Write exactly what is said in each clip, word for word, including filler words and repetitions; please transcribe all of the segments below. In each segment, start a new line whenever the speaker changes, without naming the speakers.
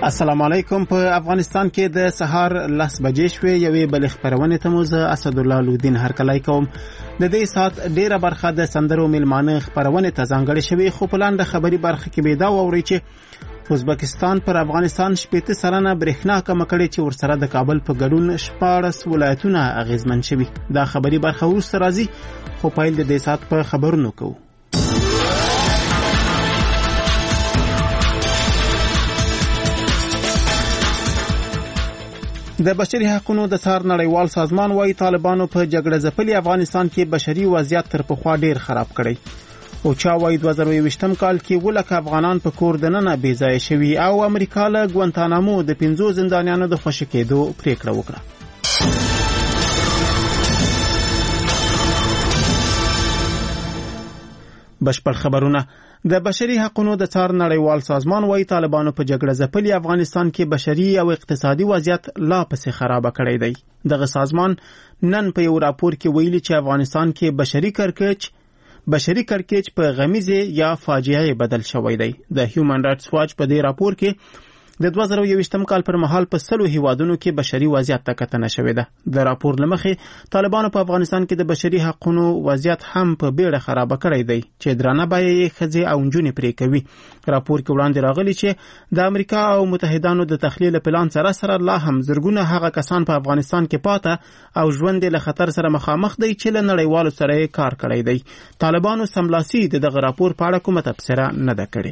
السلام علیکم. په افغانستان کې د سهار لس بجې شوې. یوې بل خبرونه ته مو زه اسد الله لودین هرکلی کوم. د دې سات ډیره برخه د سندرو میلمانه خبرونه ته ځانګړې شوې، خو په لاندې خبري برخه کې به دا ووري چې ازبکستان پر افغانستان شپېته سلنه برېښنا کمه کړې چې ورسره د کابل په ګډون شپاړس ولایتونه اغیزمن شوي. دا خبري برخه وروسته راځي، خو پیل د دې سات په خبرونو کوو. د بشري حقوقو د څار نړیوال سازمان وايي طالبانو په جګړه ځپلي افغانستان کې بشري وضعیت تر پخوا ډیر خراب کړی. او چا وايي دوه زره یوویشتم کال کې ولکه افغانان په کور دننه بې ځای شوي او امریکا له ګوانتانامو د پنځو زندانیانو د خوشي کېدو پریکړه وکړه. بشپړ خبرونه. د بشري حقوقو د څار نړیوال سازمان وايي طالبانو په جګړه ځپلي افغانستان کې بشري او اقتصادي وضعیت لا پسې خراب کړی دی. دغه سازمان نن په یو راپور کې ویلي چې افغانستان کې بشري کرکټ بشري کرکټ په غمیزه یا فاجعه بدل شوی دی. د هیومن رائټس واچ په دې راپور کې د دوه زره یوویشتم کال پر مهال په سلو هیوادونو کې بشري وضعیت ته کتنه شوې ده. د راپور لمخې طالبانو په افغانستان کې د بشري حقوقو وضعیت هم په بیړه خراب کړی دی چې درانه بیه یې ښځې او نجونې پرې کوي. راپور کې وړاندې راغلی چې د امریکا او متحدانو د تخلیه پلان سره سره لا هم زرګونه هغه کسان په افغانستان کې پاته او ژوند له خطر سره مخامخ دی چې له نړیوالو سره کار کړی دی. طالبانو سملاسي دغه راپور په اړه کومه تبصره نه ده کړې.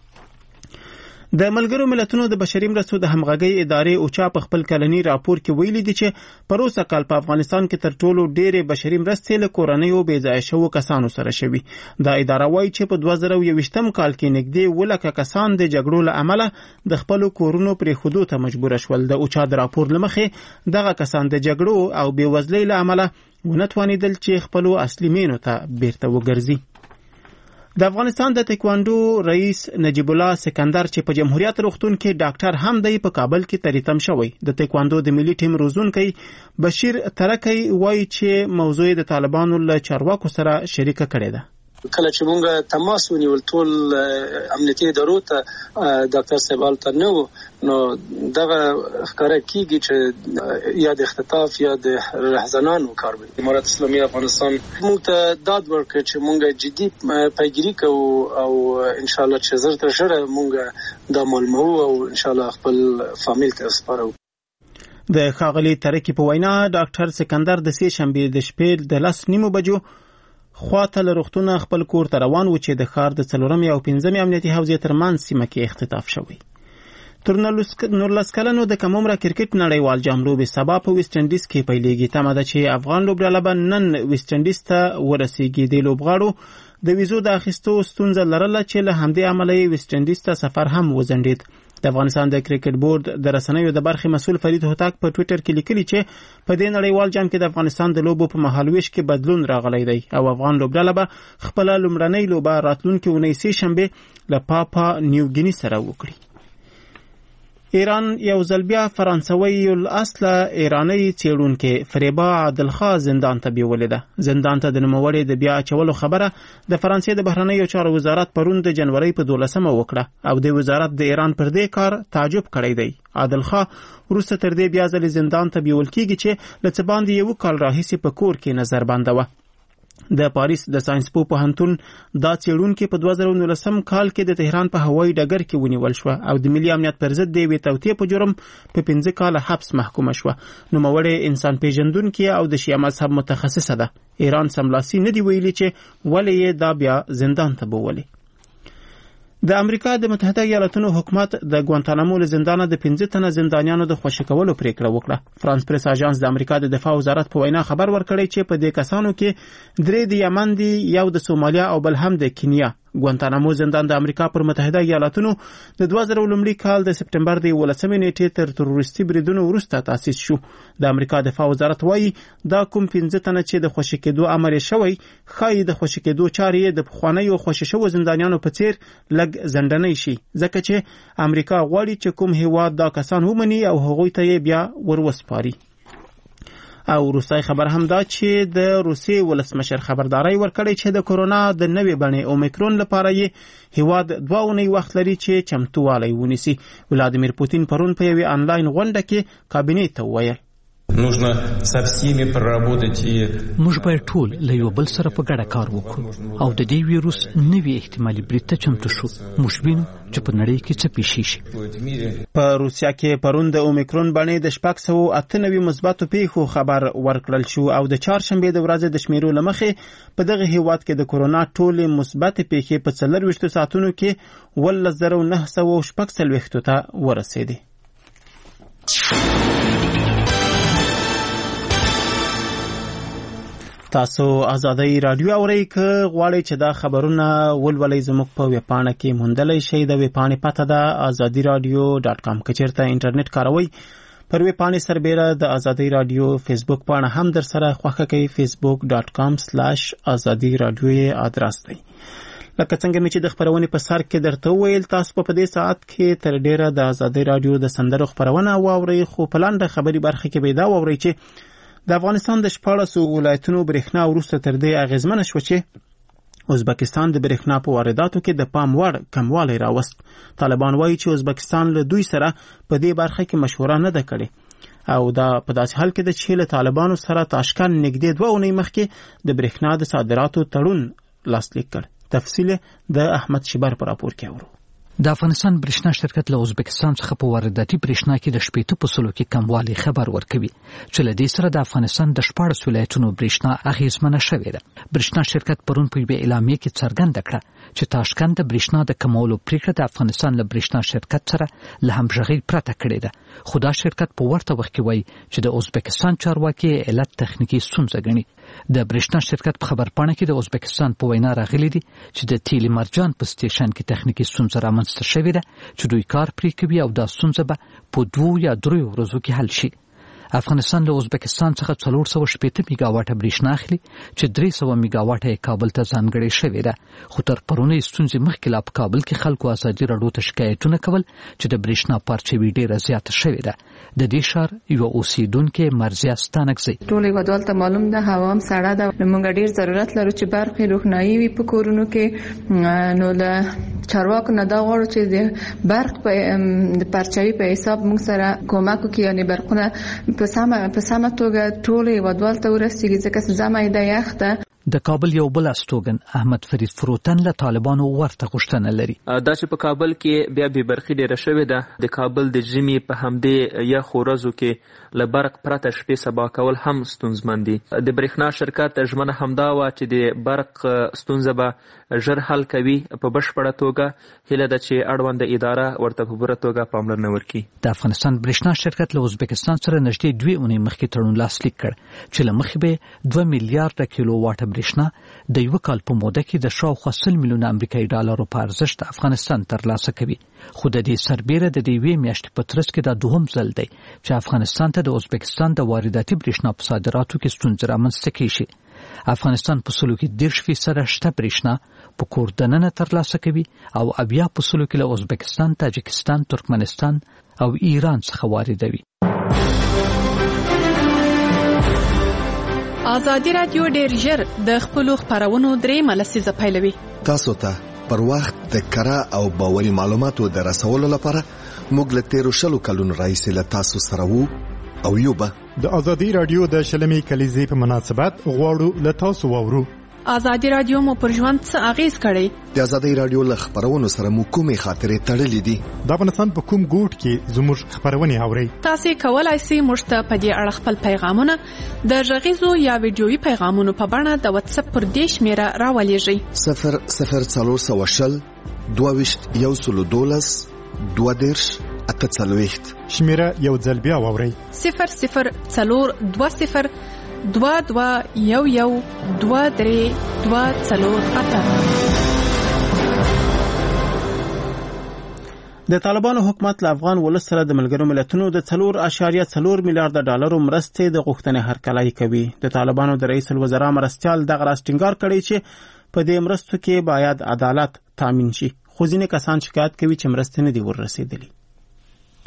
د ملګرو ملتونو د بشري مرستو د همغږۍ ادارې اوچا په خپل کلنی راپور کې ویلي دي چې پروسه کال په افغانستان کې تر ټولو ډېرې بشري مرستې له کورنیو بې ځایه شوو کسانو سره شوي. دا اداره وایي چې په دوه زره یوویشتم کال کې نږدې ولکه کسان د جګړو له امله د خپلو کورونو پرېښودو ته مجبور شول. د اوچا د راپور له مخې دغه کسان د جګړو او بېوزلۍ له امله ونه توانېدل چې خپلو اصلي مینو ته بیرته وګرځي. د افغانستان د تکواندو رئیس نجیب الله سکندر چې په جمهوریت روغتون کې ډاکټر هم دی په کابل کې تریتم شوی. د تکواندو د ملي ټیم روزونکی بشیر ترکی وایي چې موضوع د طالبانو له چارواکو سره شریکه کړې ده.
کله چې مونږ تماس ونیول ټول امنیتي ادارو ته ډاکټر صاحب هلته نه و، نو دغه ښکاره کېږي چې یا د اختطاف یا د رهزنانو کار وي. امارت اسلامي افغانستان مونږ ته داد ورکړ چې مونږ جدي پیګیري کوو او انشاءالله چې زر تر ژره مونږ دا معلوموو او انشاءالله خپل فامیل ته سپارو.
د ښاغلي ترکي په وینا ډاکټر سکندر د سې شنبې د شپې د لس نیمو بجو خواته له روغتونه خپل کور ته روان و چې د ښار د څلورمې او پنځمې امنیتي حوزې ترمنځ سیمه کې اختطاف شوی. تر نولس کلنو د کم عمره کرکټ نړیوال جام لوبې سبا په ویسټ انډیز کې پیلېږي. تمه ده چې افغان لوبډله به نن ویسټ انډیز ته ورسېږي. د لوبغاړو د ویزو د اخیستو ستونزه لرله چې له همدې امله یې ویسټ انډیز ته سفر هم وځنډېد. د افغانستان د کرکټ بورډ د رسنیو د برخې مسؤل فرید هوتک په ټویټر کې لیکلي چې په دې نړیوال جام کې د افغانستان د لوبو په مهالویش کې بدلون راغلی دی او افغان لوبډله به خپله لومړنۍ لوبه راتلونکې اونۍ سې شنبې له پاپا نیوګیني سره وکړي. ایران یو ځل بیا فرانسوي الاصله ایرانی څېړونکې فریبا عادلخا زندان ته بیولې ده. زندان ته د نوموړې د بیا اچولو خبره د فرانسې د بهرنیو چارو وزارت پرون د جنورۍ په دولسمه وکړه او د وزارت د ایران پر دې کار تعجب کړی دی. عادلخا وروسته تر دې بیا ځلې زندان ته بیول کېږي چې له څه باندې یو کال راهیسې په کور کې نظر بنده وه. د پاریس د ساينس پو پوهنتون دا څېړونکې په دوه زره نولسم کال کې د تهران په هوایي ډګر کې ونیول شوه او د ملي امنیت پر ضد د یوې توطیې په جرم په پنځه کاله حبس محکومه شوه. نوموړې انسان پیژندونکې او د شیعه مذهب متخصصه ده. ایران سملاسي نه دی ویلي چې ولې یې دا بیا زندان ته بوولې. د امریکا د متحده ایالاتونو حکومت د ګوانتانامو له زندانه د پنځه تنه زندانیانو د خوشي کولو پریکړه وکړه. فرانس پریس اژانس د امریکا د دفاع وزارت په وینا خبر ورکړی چې په دې کسانو کې درې د یمن دي، یو د سومالیا او بل هم د کینیا. ګوانتانامو زندان د امریکا پر متحده ایالاتونو د دوه زره لومړي کال د سپټمبر د یولسمې نیټې تر تروریستي بریدونو وروسته تاسیس شو. د امریکا دفاع وزارت وایي دا کوم پنځه تنه چې د خوشي کېدو امر یې شوی ښایي د خوشي کېدو چارې د پخوانیو خوشي شوو زندانیانو په څیر لږ ځنډنی شي، ځکه چې امریکا غواړي چې کوم هیواد دا کسان ومني او هغوی ته یې بیا وروسپاري. او وروستی خبر هم دا چې د روسیې ولسمشر خبرداری ورکړی چې د کورونا د نوې بڼې اومیکرون لپاره یې هیواد دوه اونۍ وخت لري چې چمتووالی ونیسي. ولادیمیر پوتین پرون په یوې آنلاین غونډه کې کابینې ته وویل
нужно со всеми проработать и
موږ باید ټول له یو بل سره په ګډه کار وکړو او د دې ویروس نوې احتمالي برید ته چمتو شو. موږ وینو چې په نړۍ کې څه پیښ شي.
په روسیا کې پرون د اومیکرون بڼې د شپږ سوه اته نوي مثبتو پیښو خبر ورکړل شو او د چهارشنبې د ورځې د شمیرو له مخې په دغه هیواد کې د کورونا ټولې مثبتې پیښې په څلرویشتو ساعتونو کې اوولس زره نه سوه شپږ څلوېښتو ته ورسېدې. تاسو آزادۍ رادیو اورئ. که غواړئ چې دا خبرونه ولولئ زموږ په ویبپاڼه کې موندلی شئ. د ویبپاڼې پته ده آزادي رادیو ډاټ کام. که چېرته انټرنیټ کاروئ پر ویبپاڼې سربیره د آزادۍ رادیو فیسبوک پاڼه هم در سره خوښه کوي. فیسبوک ډاټ کام سلاش آزادي رادیو یې ادرس دی. لکه څنګه مې چې د خبرونې په سر کې درته وویل، تاسو په دې ساعت کې تر ډیره د آزادۍ رادیو د سندرو خبرونه واورئ، خو په لنډه خبري برخه کې به دا واورئ چې د افغانستان د شپاړسو ولایتونو برېښنا وروسته تر دې اغېزمنه شوه چې ازبکستان د برېښنا په وارداتو کې د پام وړ کموالی راوست. طالبان وایي چې ازبکستان له دوی سره په دې برخه کې مشوره نه ده کړې او دا په داسې حال کې ده چې له طالبانو سره تاشکند نږدې دوه اونۍ مخکې د برېښنا د صادراتو تړون لاسلیک کړ. تفصیل د احمد شبر په راپور کې اورو.
د افغانستان برېښنا شرکت له ازبکستان څخه په وارداتي برېښنا کې د شپېته په سلو کې کموالی خبر ورکوي چې له دې سره د افغانستان د شپاړس ولایتونو برېښنا اغېزمنه شوې ده. برېښنا شرکت پرون په یوې اعلامیه کې څرګنده کړه چې تاشکند د برېښنا د کمولو پریکړه د افغانستان له برېښنا شرکت سره له همغږۍ پرته کړې ده. خو دا شرکت په ورته وخت کې وایي چې د ازبکستان چارواکي علت تخنیکي ستونزه ګڼي. د برېښنا شرکت په خبرپاڼه کې د ازبکستان په وینا راغلي دي چې د تیل مرجان په سټیشن کې تخنیکي ستونزه رامنځته شوې ده چې دوی کار پرې کوي او دا ستونزه به په دوو یا دریو ورځو کې حل شي. افغانستان له ازبکستان څخه څلور سوه شپېته میګاواټه برېښنا اخلي چې درې سوه میګاواټه یې کابل ته ځانګړې شوې ده. خو تر پرونۍ ستونزې مخکې لا په کابل کې خلکو ازادي راډیو ته شکایتونه کول چې د برېښنا پارچوي ډېره زیاته شوې ده. د دې ښار یوه اوسیدونکې مرضیه ستانکزی
ټول هیوادوال ته معلوم ده هوا هم سړه ده، موږ ډېر ضرورت لرو چې برقي روښنایي وي په کورونو کې. نو له چارواکو نه دا غواړو چې د برق په پارچوي په حساب موږ سره کومک وکړي، یعنې برقونه په سمه په سمه توګه ټول هیوادوال ته ورسیږي، ځکه زمه یې د یخ ده.
د کابل یو بل استوګن احمد فرید فروتن له طالبانو ورته غوښتنه لري.
دا چې په کابل کې بیا به برخي ډیره شوې ده. د کابل د ژمي په همدې یخ ورځو کې له برق پرته شپې سبا کول هم ستونزمن دي. د برېښنا شرکت ژمنه همدا وه چې د برق ستونزه به ژر حل کوي په بشپړه توګه. هیله ده چې اړونده اداره ورته په پوره توګه پاملرنه وکړي.
د افغانستان برېښنا شرکت له ازبکستان سره نږدې دوې اونۍ مخکې تړون لاسلیک کړ چې له مخې به دوه میلیارډه کیلو واټه برېښنا د یو کال په موده کې د شاوخوا سل میلیونه امریکایي ډالرو په ارزښت افغانستان ترلاسه کوي. خو د دې سربیره د دې یوې میاشتې په ترڅ کې دا دوهم ځل دی چې افغانستان ته د ازبکستان د وارداتي برېښنا په صادراتو کې ستونزې رامنځته کیږي. افغانستان په سلو کې دېرش فیصده شته برېښنا په کور دننه ترلاسه کوي او اویا په سلو کې له ازبکستان، تاجکستان، ترکمنستان او ایران څخه واردوي.
آزادي رادیو ډېر ژر د خپلو خپرونو درېیمه لسیزه پیلوي.
تاسو ته پر وخت د کره او باوري معلوماتو د رسولو لپاره موږ له تیرو شلو کلونو راهیسې له تاسو سره وو او یو به
د آزادي رادیو د شلمې کلیزې په مناسبت غواړو له تاسو واورو.
آزادي رادیو مو پر ژوند څه اغیز کړی؟
د آزادي رادیو له خبرونو سره مو کومې خاطرې تړلې دي؟
د افغانستان په کوم ګوټ کې زموږ خبرونه اورئ؟
تاسو کولای شئ موږ ته په دې اړه خپل پیغامونه د غږیزو یا ویډیويي پیغامونو په بڼه د واتس اپ پر دې شمیره راولېږئ.
صفر صفر څلور سوه شل دوه ویشت یو سلو دولس دوه دېرش اته څلوېښت.
شمیره یو ځل بیا واورئ.
صفر صفر څلور دوه صفر دوه دوه یو یو دوه درې دوه څلور اته.
د طالبانو حکومت له افغان ولس سره د ملګرو ملتونو د څلور اعشاریه څلور میلیارډ ډالرو مرستې د غوښتنې هرکلی کوي. د طالبانو د رئیس الوزرا مرستیال دغه راز ټینګار کړی چې په دې مرستو کې باید عدالت تامین شي، خو ځینې کسان شکایت کوي چې مرستې نه دي ورسېدلې.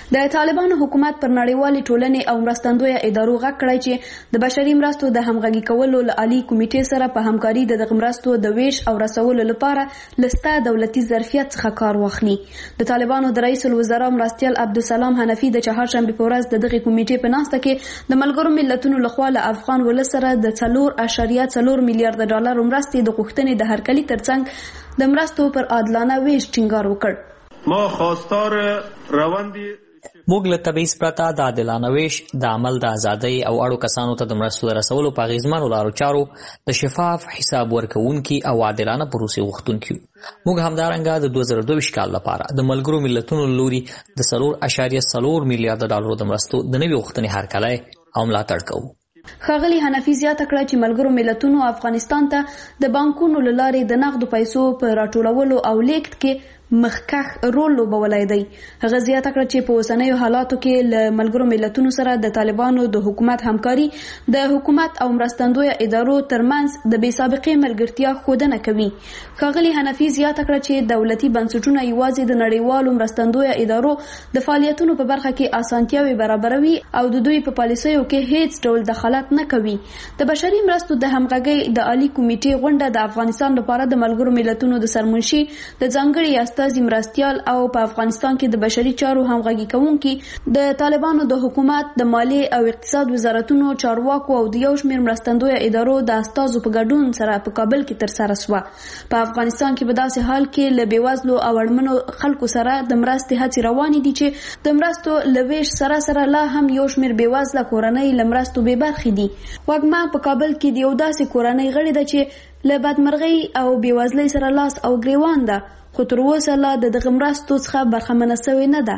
د طالبانو حکومت پر نړیوالې ټولنې او مرستندویه ادارو غږ کړی چې د بشري مرستو د همغږي کولو له عالی کمیټې سره په همکاري د دغه مرستو د ویش او رسولو لپاره لسته دولتي ظرفیت څخه کار واخلي. د طالبانو د رئیس الوزرا مرستیال عبدالسلام حنفي د چهارشنبې په ورځ د دغه کمیټې په ناسته کې د ملګرو ملتونو لخوا له افغان ولس سره د څلور اعشاریه څلور میلیارډ ډالر مرستې د غوښتنې د هرکلي ترڅنګ د مرستو پر عادلانه ویش ټینګار وکړ.
ما خواستار روندي
موږ له تبعیض پرته د عادلانه ویش د عمل د ازادۍ او اړو کسانو ته د مرستو د رسولو په اغیزمنو لارو چارو د شفاف حساب ورکوونکي او عادلانه پروسې غوښتونکي یو. موږ همدارنګه د دوه زره دوه ویشت کال لپاره د ملګرو ملتونو له لوري د څلور اعشاریه څلور میلیارډ ډالرو د مرستو د نوي غوښتنې هرکلی او ملاتړ کوو.
ښاغلي حنفي زیاته کړه چې ملګرو ملتونو افغانستان ته د بانکونو له لارې د نقدو پیسو په راټولولو او لیږد کې مخکښ رول لوبولی دی. هغه زیاته کړه چې په اوسنیو حالاتو کې له ملګرو ملتونو سره د طالبانو د حکومت همکاري د حکومت او مرستندویه ادارو ترمنځ د بې سابقې ملګرتیا ښودنه کوي. ښاغلي حنفي زیاته کړه چې دولتي بنسټونه یوازې د نړیوالو مرستندویه ادارو د فعالیتونو په برخه کې اسانتیاوې برابروي او د دوی په پالیسیو کې هیڅ ډول دخالت نه کوي. د بشري مرستو د همغږۍ د عالی کمیټې غونډه د افغانستان لپاره د ملګرو ملتونو د سرمنشي د ځانګړي استازي مرستیال او په افغانستان کې د بشري چارو همغږي کوونکي د طالبانو د حکومت د مالیې او اقتصاد وزارتونو چارواکو او د یو شمېر مرستندویه ادارو د استازو په ګډون سره په کابل کې ترسره شوه. په افغانستان کې په داسې حال کې له بېوزلو او اړمنو خلکو سره د مرستې هڅې روانې دي چې د مرستو له ویش سره سره لا هم یو شمېر بېوزله کورنۍ له مرستو بې برخې دي. وږمه په کابل کې د یو داسې کورنۍ غړې ده چې له بدمرغۍ او بېوزلۍ سره لاس او ګریوان ده، خو تر اوسه لا د دغه مرستو څخه برخمنه سوې نه ده.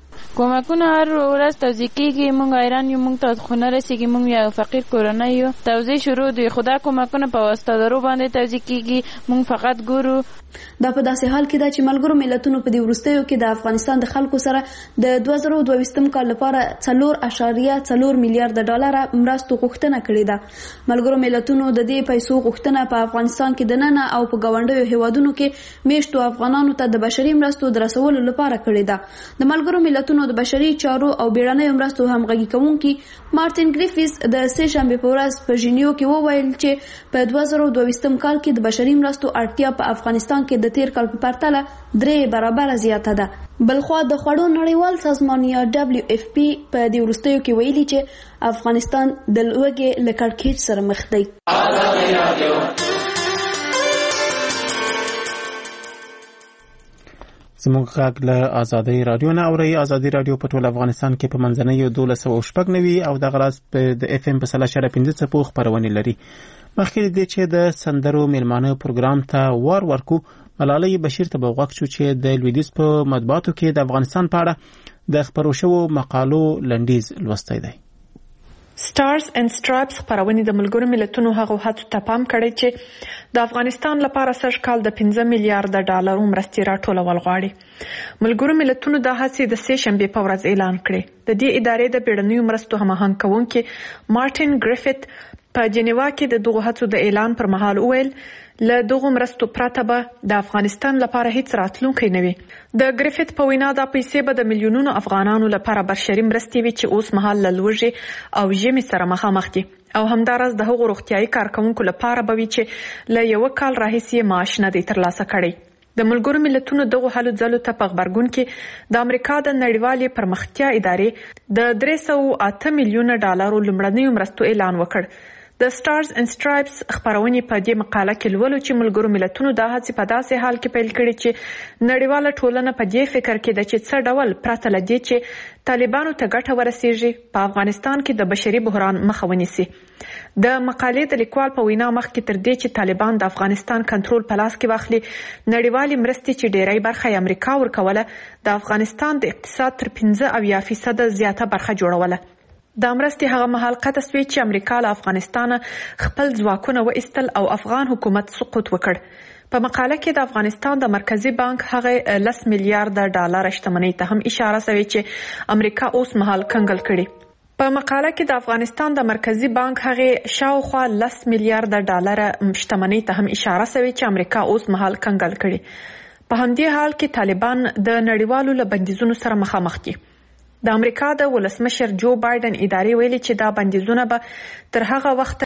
کمکونه هر ورځ توزیع کیږي، موږ حیران یو، موږ ته خو نه رسیږي، موږ یو فقیر کورنۍ یو. توزیع شروع دی، خو دا کمکونه په واسطادارو باندې توزیع کیږي، موږ فقط ګورو.
دا په داسې حال کې ده چې ملګرو ملتونو په دې وروستیو کې د افغانستان د خلکو سره د دوه زره دوه ویشتم کال لپاره څلور اعشاریه څلور میلیارډ ډالره مرستو غوښتنه کړې ده. ملګرو ملتونو د دې پیسو غوښتنه په افغانستان کې دننه او په ګاونډیو هیوادونو کې میشتو افغانانو ته د بشري مرستو د رسولو لپاره کړې ده. د ملګرو ملتونو د بشري چارو او بیړنیو مرستو همغږي کوونکي مارټین ګریفیس د سه شنبې په ورځ په ژینیو کې وویل چې په دوه زره دوه ویشتم کال کې د بشري مرستو اړتیا په افغانستان کې د تیر کال په پرتله درې برابره زیاته ده. بلخوا د خوړو نړیوال سازمان یا ډبلیو اف پی په دې وروستیو کې ویلي چې افغانستان د لوږې له کړکېچ سره مخ دی.
زموږ غږ له ازادۍ رادیو نه اورئ. ازادۍ رادیو په ټول افغانستان کې په منځنیو دولس سوه شپږ نوي او دغه راز د اف ام په سل اشاریه پنځه څپو خپرونې لري. مخکې دې چې د سندرو میلمانه پروګرام ته وار ورکو، ملالۍ بشیر ته به غوږ شو چې د لویدیځ په مطبوعاتو کې د افغانستان په اړه د خپرو شوو مقالو لنډیز لوستی دی.
سټارز اینڈ سټرایپس خپرونې د ملګرو ملتونو هغو هڅو ته پام کړی چې د افغانستان لپاره سږ کال د پنځه میلیارډ ډالرو مرستې راټولول غواړي. ملګرو ملتونو دا هڅې د سه شنبې په ورځ اعلان کړې. د دې ادارې د بیړنیو مرستو هماهنګ کوونکي مارټین ګریفیت په جنیوا کې د دغو هڅو د اعلان پر مهال وویل له دغو مرستو پرته به د افغانستان لپاره هیڅ راتلونکی نه وي. د ګریفیت په وینا دا پیسې به د میلیونونو افغانانو لپاره بشري مرستې وي چې اوس مهال له لوږې او ژمي سره مخامخ دي، او همداراز د هغو روغتیايي کارکوونکو لپاره به وي چې له یو کال راهیسې معاش نه دی ترلاسه کړی. د ملګرو ملتونو دغو هلو ځلو ته په غبرګون کې د امریکا د نړیوالې پرمختیا ادارې د درې سوه اته میلیونه ډالرو لومړنیو مرستو اعلان وکړ. د سټارز اینڈ سټرایپس خپرونې په دې مقاله کې لولو چې ملګرو ملتونو دا هڅې په داسې حال کې پیل کړي چې نړیواله ټولنه په دې فکر کې ده چې څه ډول پرته له دې چې طالبانو ته ګټه ورسیږي په افغانستان کې د بشري بحران مخه ونیسي. د مقالې د لیکوال په وینا مخکې تر دې چې طالبان د افغانستان کنټرول په لاس کې واخلي، نړیوالې مرستې چې ډیری برخه یې امریکا ورکوله د افغانستان د اقتصاد تر پنځه اویا فیصده زیاته برخه جوړوله. دا مرستې هغه مهال قطع شوې چې امریکا له افغانستانه خپل ځواکونه وایستل او افغان حکومت سقوط وکړ. په مقاله کې د افغانستان د مرکزی بانک هغه لس میلیارډ ډالر شتمنۍ ته هم اشاره شوې چې امریکا اوس مهال کنګل کړي. په مقاله کې د افغانستان د مرکزی بانک هغه شاوخوا لس میلیارډ ډالر شتمنۍ ته هم اشاره شوې چې امریکا اوس مهال کنګل کړي. په همدې حال کې طالبان د نړیوالو له بندیزونو سره مخامخ دي. د امریکا د ولسمشر جو بایدن ادارې ویلي چې دا بندیزونه به تر هغه وخت